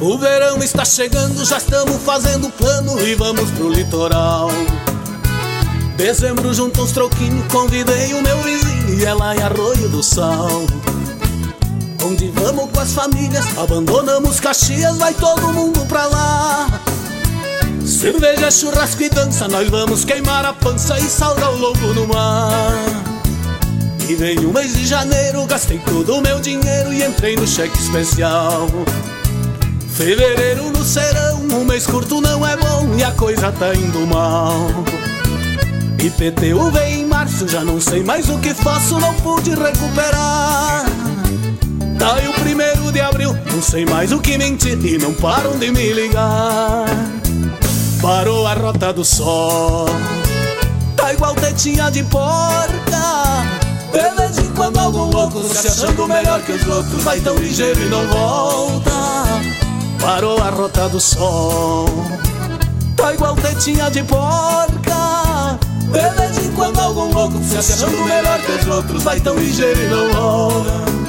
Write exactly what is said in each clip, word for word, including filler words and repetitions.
O verão está chegando, já estamos fazendo plano e vamos pro litoral. Dezembro junto uns troquinhos, convidei o meu vizinho e ela em Arroio do Sal. Onde vamos com as famílias, abandonamos Caxias, vai todo mundo pra lá. Cerveja, churrasco e dança, nós vamos queimar a pança e salgar o lombo no mar. E veio o mês de janeiro, gastei todo o meu dinheiro e entrei no cheque especial. Fevereiro no serão, um mês curto não é bom e a coisa tá indo mal. I P T U veio em março, já não sei mais o que faço, não pude recuperar. Tá aí o primeiro de abril, não sei mais o que mentir e não param de me ligar. Parou a rota do sol, tá igual tetinha de porca. De vez em quando algum louco se achando melhor que os outros vai tão ligeiro e não volta. Parou a rota do sol, tá igual tetinha de porca. De vez em quando algum louco se achando melhor que os outros vai tão ligeiro e não volta.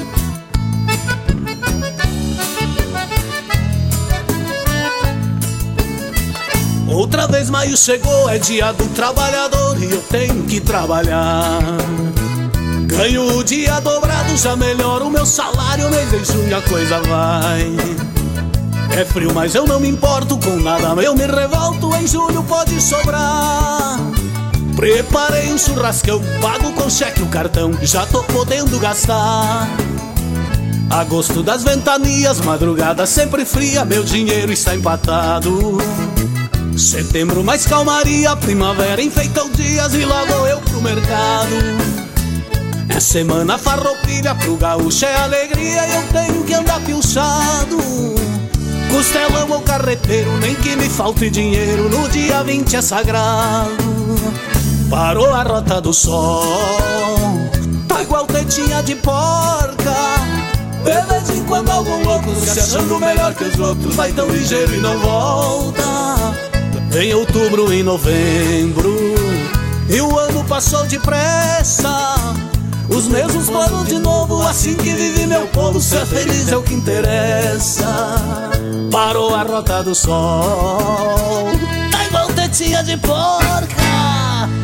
Outra vez maio chegou, é dia do trabalhador e eu tenho que trabalhar. Ganho o dia dobrado, já melhora o meu salário, mês de junho a coisa vai. É frio, mas eu não me importo com nada, eu me revolto, em julho pode sobrar. Preparei um churrascão, pago com cheque o cartão, já tô podendo gastar. Agosto das ventanias, madrugada sempre fria, meu dinheiro está empatado. Setembro mais calmaria, primavera enfeita os dias e lá vou eu pro mercado. É semana farroupilha, pro gaúcho é alegria e eu tenho que andar pilchado. Costelão ou carreteiro, nem que me falte dinheiro, no dia vinte é sagrado. Parou a rota do sol, tá igual tetinha de porca. De vez em quando algum louco se achando melhor que os outros vai tão ligeiro e não volta. Em outubro e novembro e o ano passou depressa. Os mesmos planos de novo, assim que vive meu povo, ser feliz é o que interessa. Parou a rota do sol, tá igual tetinha de porca.